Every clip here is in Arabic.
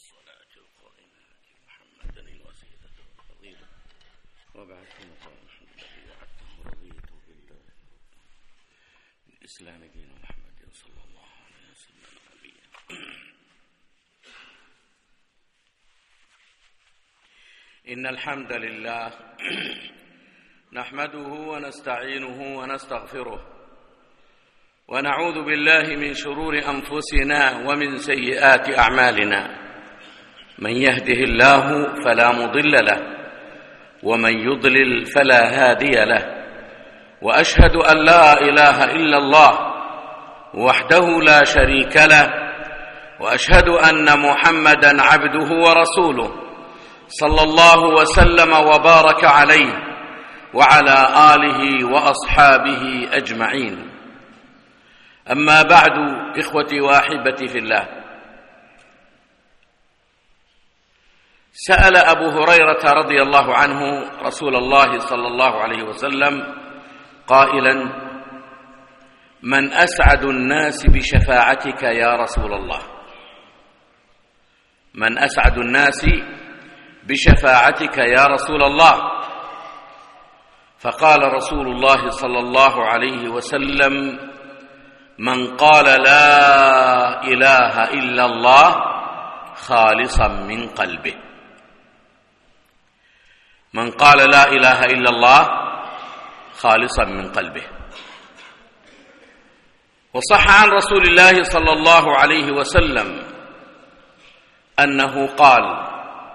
الصلاة القائمة محمدا الوسيلة والفضيلة وبعث مقام الذي وعدته رضيت بالله الإسلام دين محمد صلى الله عليه وسلم نبيا. إن الحمد لله نحمده ونستعينه ونستغفره ونعوذ بالله من شرور أنفسنا ومن سيئات أعمالنا. من يهده الله فلا مضل له ومن يضلل فلا هادي له، وأشهد أن لا إله إلا الله وحده لا شريك له، وأشهد أن محمدا عبده ورسوله صلى الله وسلم وبارك عليه وعلى آله وأصحابه أجمعين. أما بعد، إخوتي وأحبتي في الله، سأل أبو هريرة رضي الله عنه رسول الله صلى الله عليه وسلم قائلا: من أسعد الناس بشفاعتك يا رسول الله؟ من أسعد الناس بشفاعتك يا رسول الله؟ فقال رسول الله صلى الله عليه وسلم: من قال لا إله إلا الله خالصا من قلبه. من قال لا إله إلا الله خالصا من قلبه. وصح عن رسول الله صلى الله عليه وسلم أنه قال: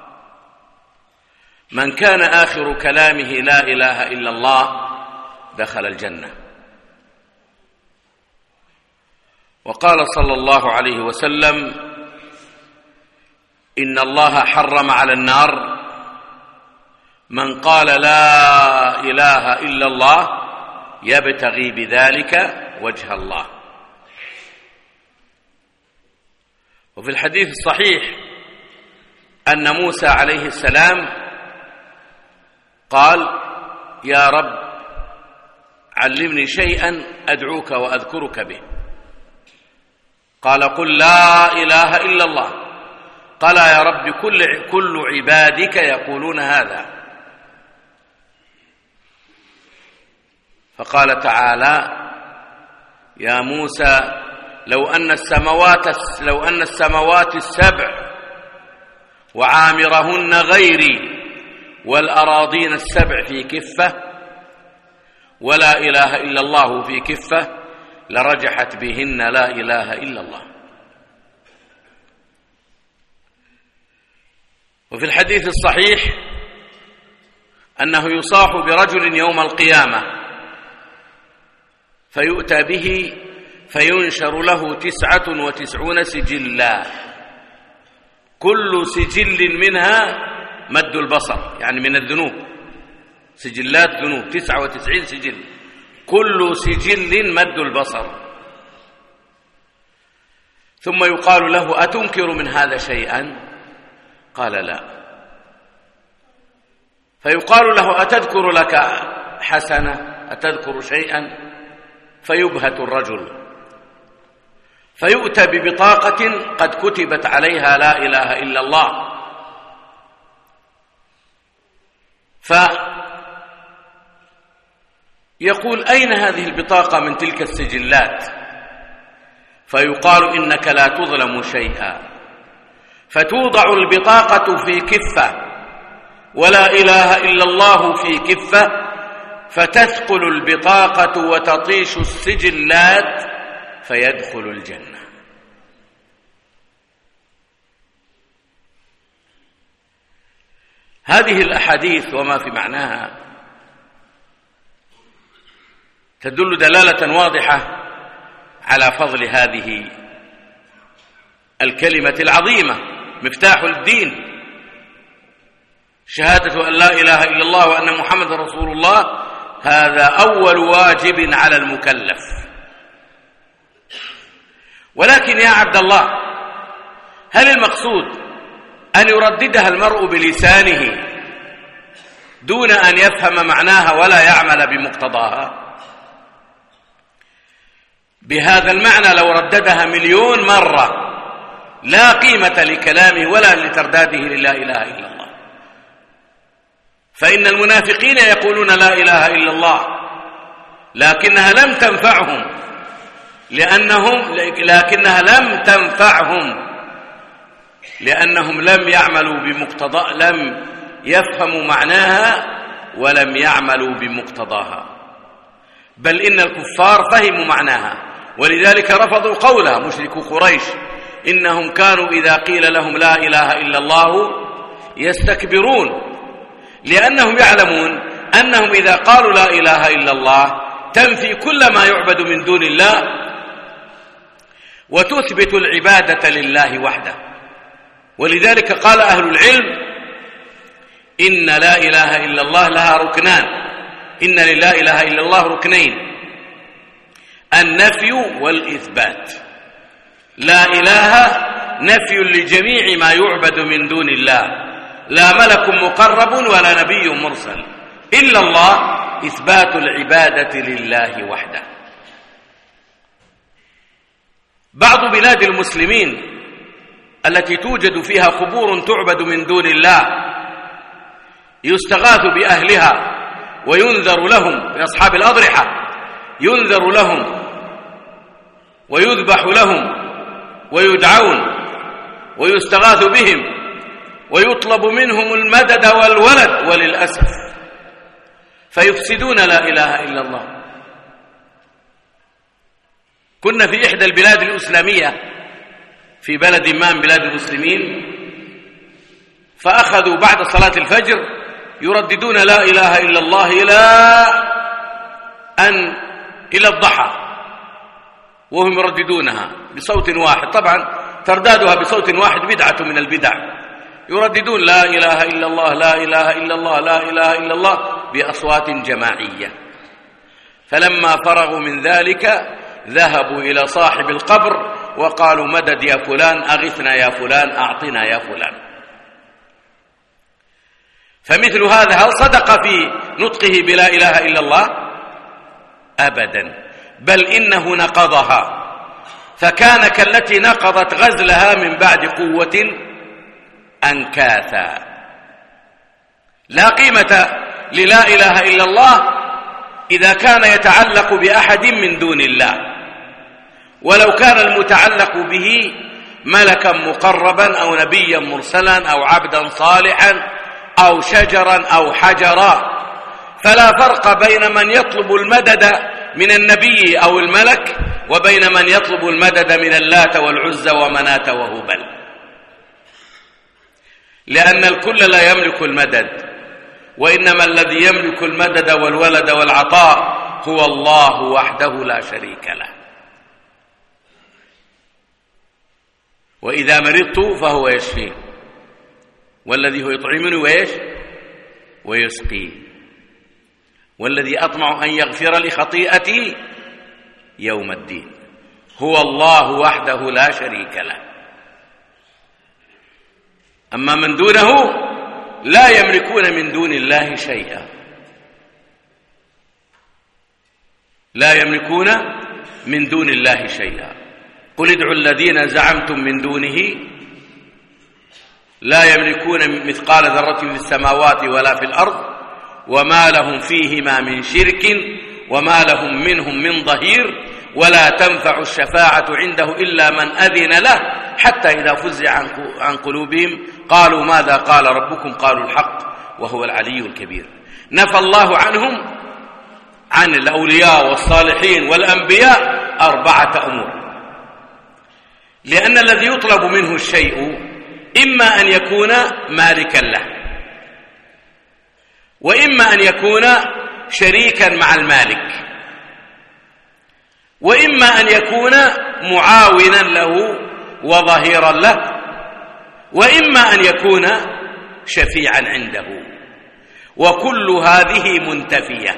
من كان آخر كلامه لا إله إلا الله دخل الجنة. وقال صلى الله عليه وسلم: إن الله حرم على النار من قال لا إله إلا الله يبتغي بذلك وجه الله. وفي الحديث الصحيح أن موسى عليه السلام قال: يا رب علمني شيئا أدعوك وأذكرك به. قال: قل لا إله إلا الله. قال: يا رب كل عبادك يقولون هذا. فقال تعالى: يا موسى لو أن السماوات السبع وعامرهن غيري والأراضين السبع في كفة ولا إله إلا الله في كفة لرجحت بهن لا إله إلا الله. وفي الحديث الصحيح أنه يصاح برجل يوم القيامة فيؤتى به فينشر له 99 سجلا، كل سجل منها مد البصر، يعني من الذنوب، سجلات ذنوب 99 سجل، كل سجل مد البصر. ثم يقال له: أتنكر من هذا شيئا؟ قال: لا. فيقال له: أتذكر لك حسنة؟ أتذكر شيئا؟ فيبهت الرجل، فيؤتى ببطاقة قد كتبت عليها لا إله إلا الله، فيقول: أين هذه البطاقة من تلك السجلات؟ فيقال: إنك لا تظلم شيئا. فتوضع البطاقة في كفة ولا إله إلا الله في كفة، فتثقل البطاقة وتطيش السجلات فيدخل الجنة. هذه الأحاديث وما في معناها تدل دلالة واضحة على فضل هذه الكلمة العظيمة، مفتاح الدين، شهادة أن لا إله إلا الله وأن محمد رسول الله. هذا أول واجب على المكلف. ولكن يا عبد الله، هل المقصود أن يرددها المرء بلسانه دون أن يفهم معناها ولا يعمل بمقتضاها؟ بهذا المعنى لو رددها 1,000,000 مرة لا قيمة لكلامه ولا لترداده للا إله إلا الله. فإن المنافقين يقولون لا إله إلا الله لكنها لم تنفعهم لأنهم لم يعملوا بمقتضى، لم يفهموا معناها ولم يعملوا بمقتضاها، بل إن الكفار فهموا معناها ولذلك رفضوا قولها مشركو قريش، إنهم كانوا إذا قيل لهم لا إله إلا الله يستكبرون، لأنهم يعلمون أنهم إذا قالوا لا إله إلا الله تنفي كل ما يعبد من دون الله وتثبت العبادة لله وحده. ولذلك قال أهل العلم إن لا إله إلا الله لها ركنان، إن لله إله إلا الله ركنين: النفي والإثبات. لا إله نفي لجميع ما يعبد من دون الله، لا ملك مقرب ولا نبي مرسل، إلا الله إثبات العبادة لله وحده. بعض بلاد المسلمين التي توجد فيها قبور تعبد من دون الله يستغاث بأهلها وينذر لهم، بأصحاب الأضرحة ينذر لهم ويذبح لهم ويدعون ويستغاث بهم ويطلب منهم المدد والولد، وللأسف فيفسدون لا إله إلا الله. كنا في إحدى البلاد الإسلامية في بلد ما من بلاد المسلمين، فأخذوا بعد صلاة الفجر يرددون لا إله إلا الله إلى الضحى وهم يرددونها بصوت واحد. طبعا تردادها بصوت واحد بدعة من البدع، يرددون لا إله إلا الله لا إله إلا الله لا إله إلا الله بأصوات جماعية. فلما فرغوا من ذلك ذهبوا إلى صاحب القبر وقالوا مدد يا فلان، أغثنا يا فلان، أعطنا يا فلان. فمثل هذا هل صدق في نطقه بلا إله إلا الله؟ أبدا، بل إنه نقضها، فكان كالتي نقضت غزلها من بعد قوة أنكاثا. لا قيمة للا إله إلا الله إذا كان يتعلق بأحد من دون الله، ولو كان المتعلق به ملكا مقربا أو نبيا مرسلا أو عبدا صالحا أو شجرا أو حجرا، فلا فرق بين من يطلب المدد من النبي أو الملك وبين من يطلب المدد من اللات والعزى ومناة وهبل، لأن الكل لا يملك المدد، وإنما الذي يملك المدد والولد والعطاء هو الله وحده لا شريك له. وإذا مرضت فهو يشفين، والذي هو يطعمني ويسقي، والذي أطمع أن يغفر لي خطيئتي يوم الدين، هو الله وحده لا شريك له. أما من دونه لا يملكون من دون الله شيئا، لا يملكون من دون الله شيئا. قل ادعوا الذين زعمتم من دونه لا يملكون مثقال ذرة في السماوات ولا في الأرض وما لهم فيهما من شرك وما لهم منهم من ظهير ولا تنفع الشفاعة عنده إلا من أذن له حتى إذا فزع عن قلوبهم قالوا ماذا قال ربكم قالوا الحق وهو العلي الكبير. نفى الله عنهم عن الأولياء والصالحين والأنبياء 4 أمور، لأن الذي يطلب منه الشيء إما أن يكون مالكا له، وإما أن يكون شريكا مع المالك، وإما أن يكون معاونا له وظهيرا له، وإما أن يكون شفيعا عنده. وكل هذه منتفية،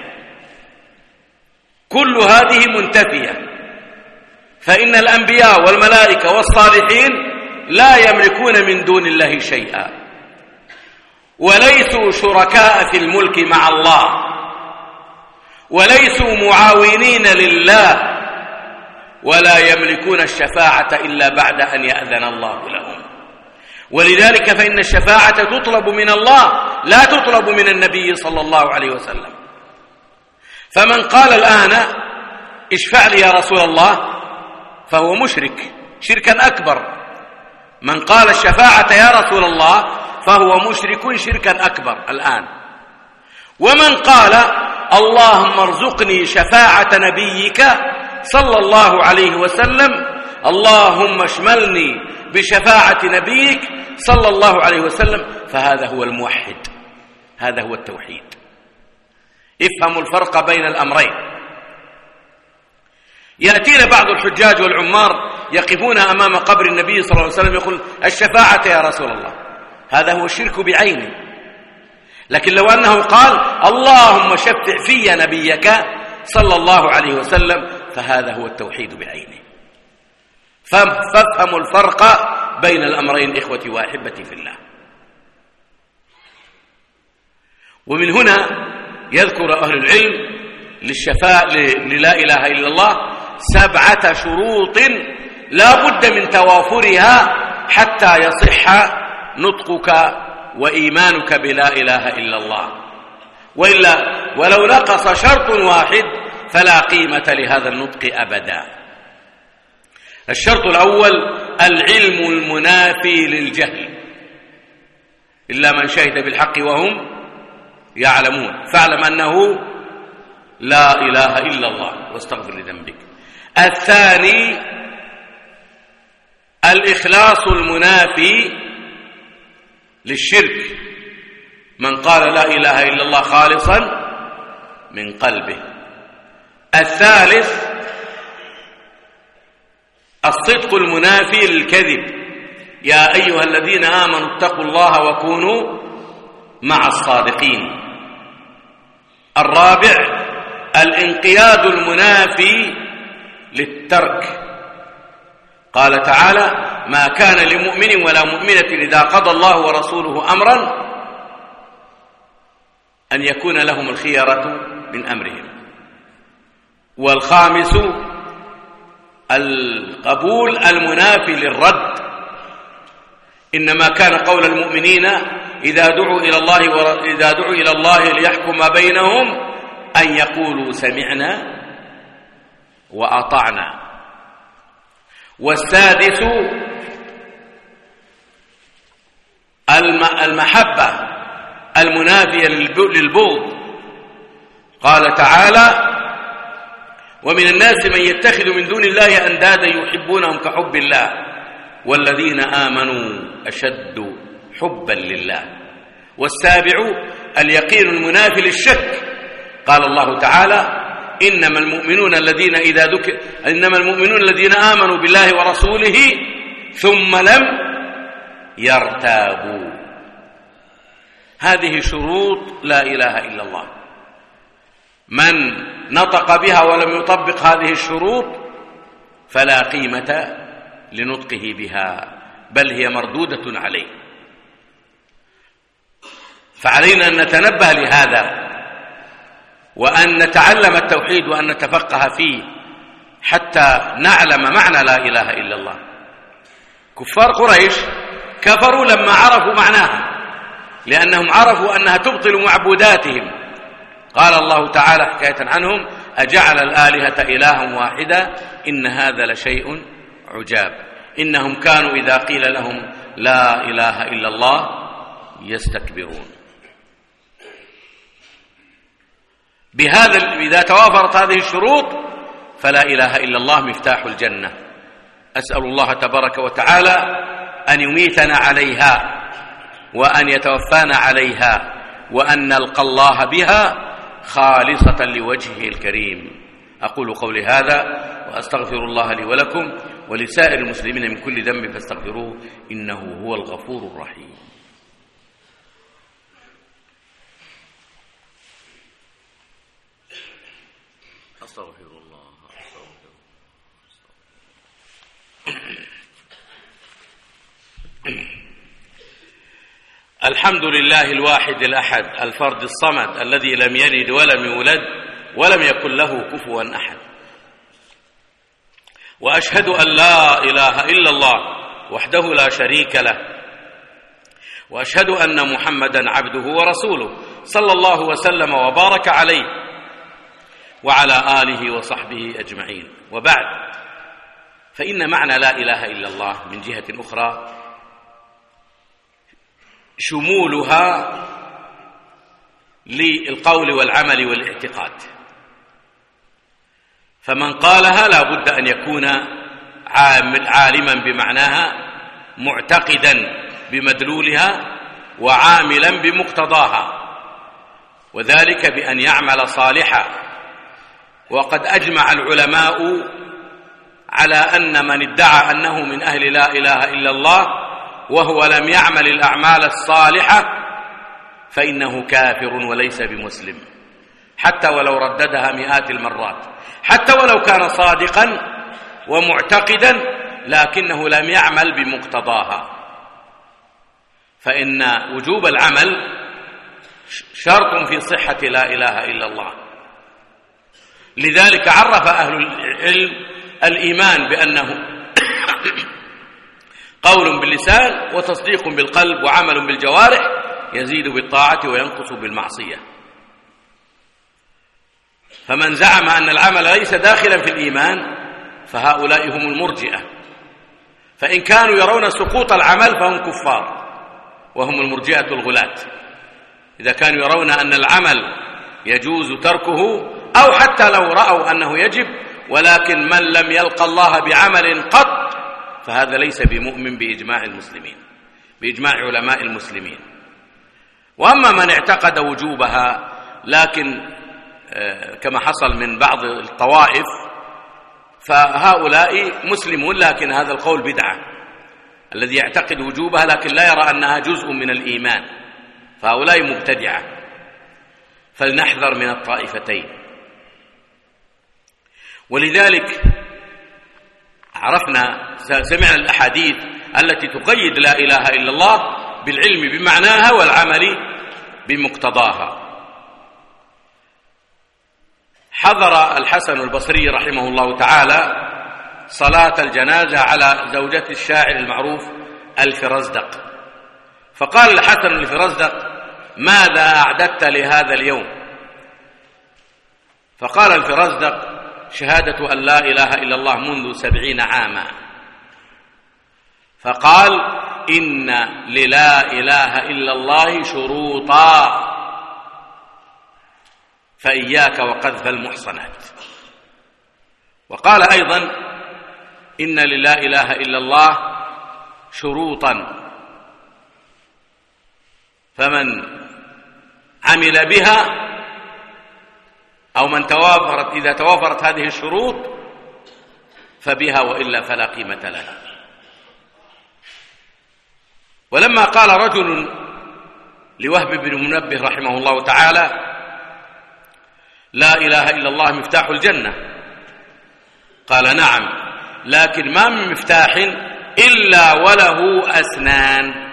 كل هذه منتفية، فإن الأنبياء والملائكة والصالحين لا يملكون من دون الله شيئا، وليسوا شركاء في الملك مع الله، وليسوا معاونين لله، ولا يملكون الشفاعة إلا بعد أن يأذن الله لهم. ولذلك فإن الشفاعة تطلب من الله لا تطلب من النبي صلى الله عليه وسلم. فمن قال الآن اشفع لي يا رسول الله فهو مشرك شركا أكبر. من قال الشفاعة يا رسول الله فهو مشرك شركا أكبر الآن. ومن قال اللهم ارزقني شفاعة نبيك صلى الله عليه وسلم، اللهم اشملني بشفاعة نبيك صلى الله عليه وسلم، فهذا هو الموحد، هذا هو التوحيد. افهموا الفرق بين الأمرين. يأتينا بعض الحجاج والعمار يقفون أمام قبر النبي صلى الله عليه وسلم يقول الشفاعة يا رسول الله، هذا هو الشرك بعينه. لكن لو أنه قال اللهم شفع في نبيك صلى الله عليه وسلم، فهذا هو التوحيد بعينه. فافهموا الفرق بين الأمرين إخوتي وأحبتي في الله. ومن هنا يذكر أهل العلم للشفاعة للا إله إلا الله 7 شروط لا بد من توافرها حتى يصح نطقك وإيمانك بلا إله إلا الله، وإلا ولو نقص شرط واحد فلا قيمة لهذا النطق أبدا. الشرط الأول العلم المنافي للجهل، إلا من شهد بالحق وهم يعلمون، فاعلم أنه لا إله إلا الله واستغفر لذنبك. الثاني الإخلاص المنافي للشرك، من قال لا إله إلا الله خالصا من قلبه. الثالث الصدق المنافي للكذب، يا أيها الذين آمنوا اتقوا الله وكونوا مع الصادقين. الرابع الانقياد المنافي للترك، قال تعالى ما كان لمؤمن ولا مؤمنة إذا قضى الله ورسوله أمرا أن يكون لهم الخيرة من أمرهم. والخامس القبول المنافي للرد، إنما كان قول المؤمنين إذا دعوا إلى الله ليحكم بينهم أن يقولوا سمعنا وأطعنا. والسادس المحبة المنافية للبغض، قال تعالى ومن الناس من يتخذ من دون الله أندادا يحبونهم كحب الله والذين آمنوا أشد حبا لله. والسابع اليقين المنافي للشك، قال الله تعالى إنما المؤمنون الذين آمنوا بالله ورسوله ثم لم يرتابوا. هذه شروط لا إله إلا الله. من نطق بها ولم يطبق هذه الشروط فلا قيمة لنطقه بها، بل هي مردودة عليه. فعلينا أن نتنبه لهذا، وأن نتعلم التوحيد وأن نتفقه فيه حتى نعلم معنى لا إله إلا الله. كفار قريش كفروا لما عرفوا معناها، لأنهم عرفوا أنها تبطل معبوداتهم. قال الله تعالى حكاية عنهم أجعل الآلهة إلها واحدا إن هذا لشيء عجاب إنهم كانوا إذا قيل لهم لا إله إلا الله يستكبرون. إذا توافرت هذه الشروط فلا إله إلا الله مفتاح الجنة. أسأل الله تبارك وتعالى أن يميتنا عليها وأن يتوفانا عليها وأن نلقى الله بها خالصة لوجهه الكريم. أقول قولي هذا وأستغفر الله لي ولكم ولسائر المسلمين من كل ذنب فاستغفروه إنه هو الغفور الرحيم. أستغفر الله. الحمد لله الواحد الأحد الفرد الصمد الذي لم يلد ولم يولد ولم يكن له كفوا أحد. وأشهد أن لا إله إلا الله وحده لا شريك له، وأشهد أن محمدا عبده ورسوله صلى الله وسلم وبارك عليه وعلى آله وصحبه أجمعين. وبعد، فإن معنى لا إله إلا الله من جهة أخرى شمولها للقول والعمل والاعتقاد، فمن قالها لا بد أن يكون عالما بمعناها، معتقدا بمدلولها، وعاملا بمقتضاها، وذلك بأن يعمل صالحا. وقد أجمع العلماء على أن من ادعى أنه من أهل لا إله إلا الله وهو لم يعمل الأعمال الصالحة فإنه كافر وليس بمسلم، حتى ولو رددها مئات المرات، حتى ولو كان صادقا ومعتقدا لكنه لم يعمل بمقتضاها، فإن وجوب العمل شرط في صحة لا إله إلا الله. لذلك عرف أهل العلم الإيمان بأنه قول باللسان وتصديق بالقلب وعمل بالجوارح، يزيد بالطاعة وينقص بالمعصية. فمن زعم أن العمل ليس داخلا في الإيمان فهؤلاء هم المرجئة، فإن كانوا يرون سقوط العمل فهم كفار، وهم المرجئة الغلاة. إذا كانوا يرون أن العمل يجوز تركه، أو حتى لو رأوا أنه يجب ولكن من لم يلقى الله بعمل قط فهذا ليس بمؤمن بإجماع المسلمين، بإجماع علماء المسلمين. وأما من اعتقد وجوبها لكن كما حصل من بعض الطوائف فهؤلاء مسلمون، لكن هذا القول بدعة، الذي يعتقد وجوبها لكن لا يرى أنها جزء من الإيمان، فهؤلاء مبتدعة. فلنحذر من الطائفتين. ولذلك عرفنا، سمعنا الأحاديث التي تقيد لا إله إلا الله بالعلم بمعناها والعمل بمقتضاها. حضر الحسن البصري رحمه الله تعالى صلاة الجنازة على زوجة الشاعر المعروف الفرزدق، فقال الحسن الفرزدق: ماذا أعددت لهذا اليوم؟ فقال الفرزدق: شهادة أن لا إله إلا الله منذ 70 عاما. فقال: إن للا إله إلا الله شروطا، فإياك وقذف المحصنات. وقال أيضا: إن للا إله إلا الله شروطا، فمن عمل بها أو من توافرت، إذا توافرت هذه الشروط فبها، وإلا فلا قيمة لها. ولما قال رجل لوهب بن منبه رحمه الله تعالى: لا إله إلا الله مفتاح الجنة، قال: نعم، لكن ما من مفتاح إلا وله أسنان،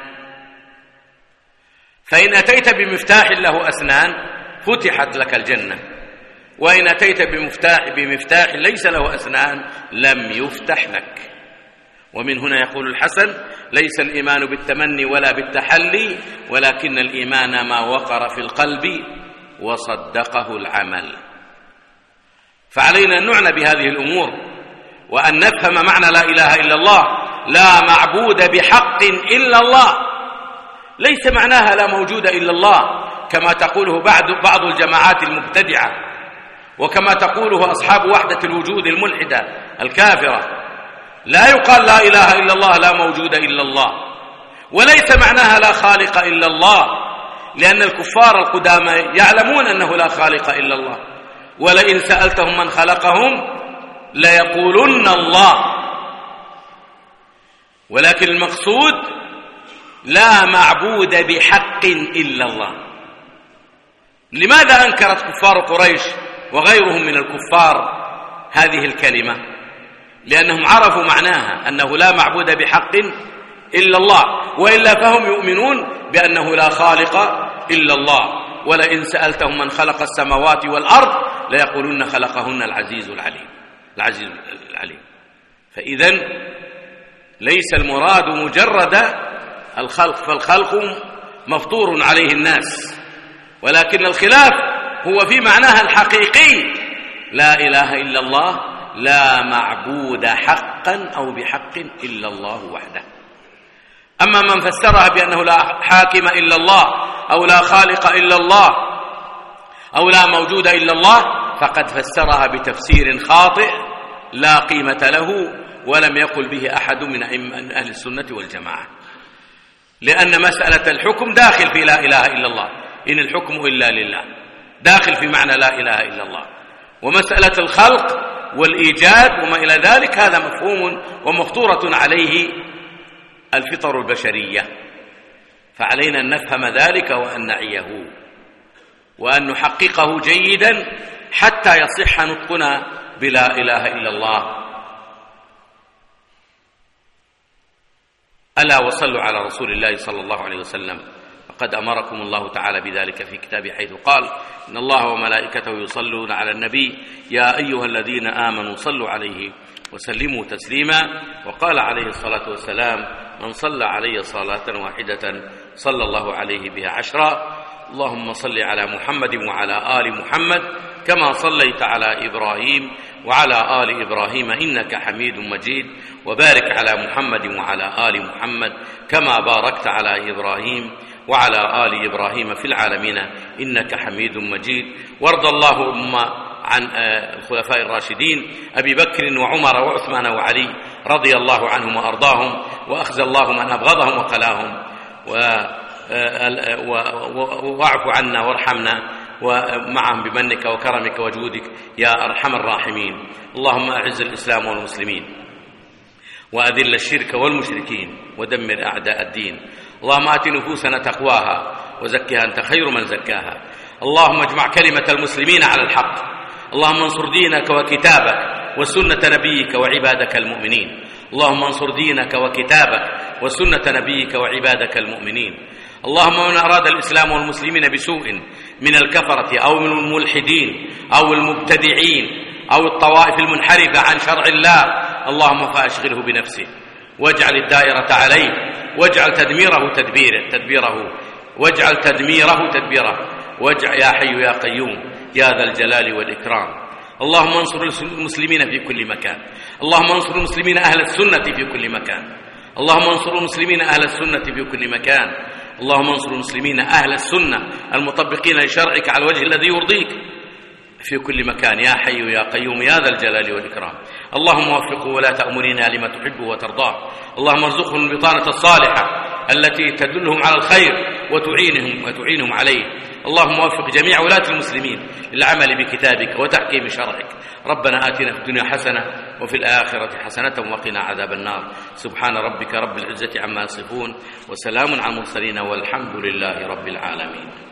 فإن أتيت بمفتاح له أسنان فتحت لك الجنة، وإن أتيت بمفتاح ليس له أسنان لم يفتح لك. ومن هنا يقول الحسن: ليس الإيمان بالتمني ولا بالتحلي، ولكن الإيمان ما وقر في القلب وصدقه العمل. فعلينا أن نعنى بهذه الأمور، وأن نفهم معنى لا إله إلا الله. لا معبود بحق إلا الله، ليس معناها لا موجود إلا الله كما تقوله بعض الجماعات المبتدعة، وكما تقوله أصحاب وحدة الوجود الملحدة الكافرة. لا يقال لا إله إلا الله لا موجود إلا الله، وليس معناها لا خالق إلا الله، لأن الكفار القدامى يعلمون أنه لا خالق إلا الله، ولئن سألتهم من خلقهم ليقولن الله. ولكن المقصود لا معبود بحق إلا الله. لماذا أنكرت كفار قريش وغيرهم من الكفار هذه الكلمة؟ لأنهم عرفوا معناها، أنه لا معبود بحق إلا الله، وإلا فهم يؤمنون بأنه لا خالق إلا الله. ولئن سألتهم من خلق السماوات والأرض ليقولون خلقهن العزيز العليم. فإذن ليس المراد مجرد الخلق، فالخلق مفطور عليه الناس، ولكن الخلاف هو في معناها الحقيقي: لا إله إلا الله، لا معبود حقا أو بحق إلا الله وحده. أما من فسرها بأنه لا حاكم إلا الله، أو لا خالق إلا الله، أو لا موجود إلا الله، فقد فسرها بتفسير خاطئ لا قيمة له، ولم يقل به أحد من أهل السنة والجماعة، لأن مسألة الحكم داخل في لا إله إلا الله، إن الحكم إلا لله، داخل في معنى لا إله إلا الله. ومسألة الخلق والإيجاد وما إلى ذلك هذا مفهوم ومفطورة عليه الفطر البشرية، فعلينا أن نفهم ذلك وأن نعيه وأن نحققه جيدا حتى يصح نطقنا بلا إله إلا الله. ألا وصلوا على رسول الله صلى الله عليه وسلم، فقد أمركم الله تعالى بذلك في كتابه، حيث قال: إن الله وملائكته يصلون على النبي يا أيها الذين آمنوا صلوا عليه وسلموا تسليما. وقال عليه الصلاة والسلام: من صلى علي صلاة واحدة صلى الله عليه بها 10. اللهم صل على محمد وعلى آل محمد كما صليت على إبراهيم وعلى آل إبراهيم إنك حميد مجيد، وبارك على محمد وعلى آل محمد كما باركت على إبراهيم وعلى آل إبراهيم في العالمين إنك حميد مجيد. وارض اللهم عن الخلفاء الراشدين أبي بكر وعمر وعثمان وعلي رضي الله عنهم وأرضاهم، وأخزى الله من أبغضهم وقلاهم، واعف عنا وارحمنا ومعهم بمنك وكرمك وجودك يا أرحم الراحمين. اللهم أعز الإسلام والمسلمين، وأذل الشرك والمشركين، ودمر أعداء الدين. اللهم آت نفوسنا تقواها وزكها أنت خير من زكاها. اللهم اجمع كلمة المسلمين على الحق. اللهم انصر دينك وكتابك وسنة نبيك وعبادك المؤمنين. اللهم انصر دينك وكتابك وسنة نبيك وعبادك المؤمنين. اللهم من أراد الإسلام والمسلمين بسوء من الكفرة أو من الملحدين أو المبتدعين أو الطوائف المنحرفة عن شرع الله، اللهم فأشغله بنفسه واجعل الدائرة عليه، واجعل تدبيره واجعل تدميره واجعل يا حي يا قيوم يا ذا الجلال والإكرام. اللهم انصر المسلمين في كل مكان. اللهم انصر المسلمين أهل السنة في كل مكان. اللهم انصر المسلمين أهل السنة في كل مكان. اللهم انصر المسلمين أهل السنة المطبقين لشرعك على الوجه الذي يرضيك في كل مكان يا حي يا قيوم يا ذا الجلال والإكرام. اللهم وفقه ولاة أمورنا لما تحب وترضاه. اللهم ارزقهم البطانة الصالحة التي تدلهم على الخير وتعينهم عليه. اللهم وفق جميع ولاة المسلمين للعمل بكتابك وتحكيم شرعك. ربنا آتنا في الدنيا حسنة وفي الآخرة حسنة وقنا عذاب النار. سبحان ربك رب العزة عما يصفون، وسلام على المرسلين، والحمد لله رب العالمين.